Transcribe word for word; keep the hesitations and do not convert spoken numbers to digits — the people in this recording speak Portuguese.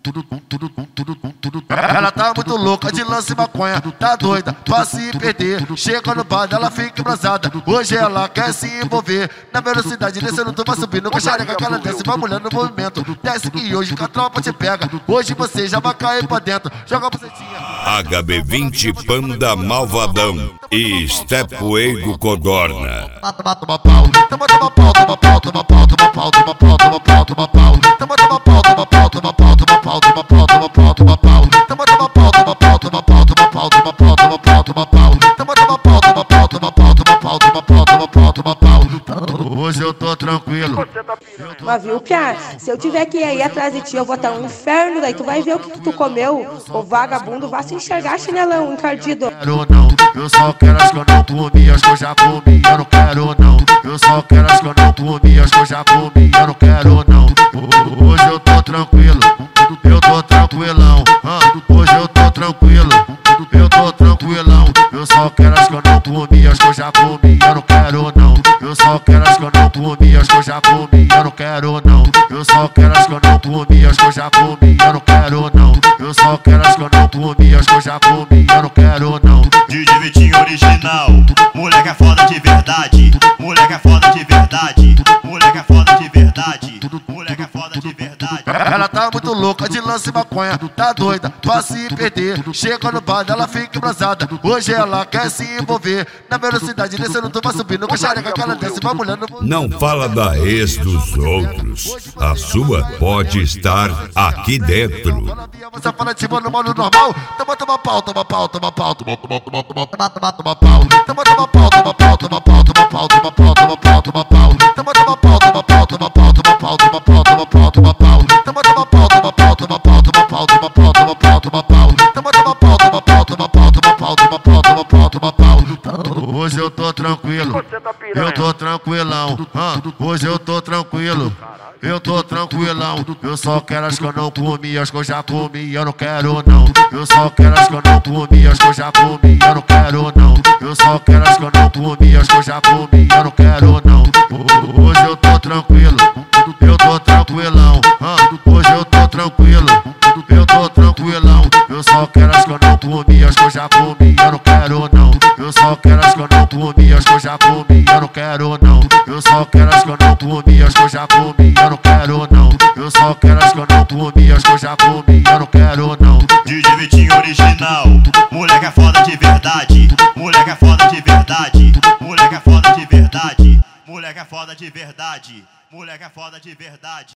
Ela tá muito louca de lance maconha, tá doida pra se perder. Chega no bar, ela fica embrasada. Hoje ela quer se envolver na velocidade, descendo, tu vai subindo com xareca que ela desce, vai mulher no movimento. Desce que hoje que a tropa te pega. Hoje você já vai cair pra dentro. Joga a bucetinha. H B vinte Panda Malvadão e Stepway Codorna. Toma, toma pau, toma, toma pau, toma pau, toma pau, toma pau, toma pau, toma pau, toma pau, toma, toma pau, toma pau, toma pau, toma pau, toma pau, toma pau, toma pau, toma, toma pau, toma pau, toma pau, toma pau, toma pau, toma pau, toma pau, toma, toma pau, toma pau, toma pau, toma pau, toma pau, toma pau, toma pau. Hoje eu tô tranquilo. Mas viu, Pia? Se eu tiver que ir aí atrás de ti, eu vou estar um inferno, daí tu vai ver o que, que tu comeu. O vagabundo vai se enxergar, chinelão encardido. Quero não, eu só quero as que eu não comi, as que eu já comi, eu não quero não. Eu só quero as que eu não comi, as que eu já comi, eu não quero não. Hoje eu tô tranquilo, eu tô tranquilão. Hoje eu tô tranquilo, eu tô tranquilão. Eu só quero as que eu não comi, as que eu já comi, eu não quero não. Eu só quero as que eu não comi, as que eu já comi, eu não quero não. Eu só quero as que eu não comi, as que eu já comi, eu não quero não. Eu só quero as que eu não comi, as que eu já comi, eu não quero não. D J Vitinho original, moleque é foda de verdade, moleque é foda de verdade, moleque é foda de verdade, moleque é foda de verdade. Ela tá muito louca de lance maconha, tá doida pra se perder. Chega no bar, ela fica embrasada. Hoje ela quer se envolver na velocidade, descendo, tu vai subindo com xareca que ela desce, vai mulher no... Não fala da ex dos outros. A sua pode estar aqui dentro. Você fala de mano, mano normal. Toma, toma pau, toma pau, toma pau, toma, toma, toma, toma, toma, toma, toma pau. Toma, toma pau, toma pau, toma pau, toma pau, toma pau, toma pau, toma pau. Toma, toma pau, toma pau, toma pau, toma pau, toma pau, toma pau, toma pau. Toma, toma pau, toma pau, toma pau, toma pau, toma pau, toma pau, toma pau. Toma, toma pau, toma pau, toma pau, toma pau, toma pau, toma pau, toma pau. Hoje eu tô tranquilo, eu tô tranquilão. Hoje eu tô tranquilo, eu tô tranquilão. Eu só quero as que eu não comi, as que eu já comi, eu não quero não. Eu só quero as que eu não comi, as que eu já comi, eu não quero não. Eu só quero as que eu não comi, as que eu já comi, eu não quero não. Hoje eu tô tranquilo, eu tô tranquilão. Hoje eu tô tranquilo, eu tô tranquilão. Eu só quero as que eu não comi, as que eu já comi, eu não quero não. Eu só quero as que eu não comi, as que eu já comi, eu não quero não. Eu só quero as que eu não comi, as que eu já comi, eu não quero não. Eu só quero as que eu não comi, as que eu já comi, eu não quero não. D J Vitinho original, moleque é foda de verdade, moleque é foda de verdade, moleque é foda de verdade, moleque é foda de verdade, moleque é foda de verdade.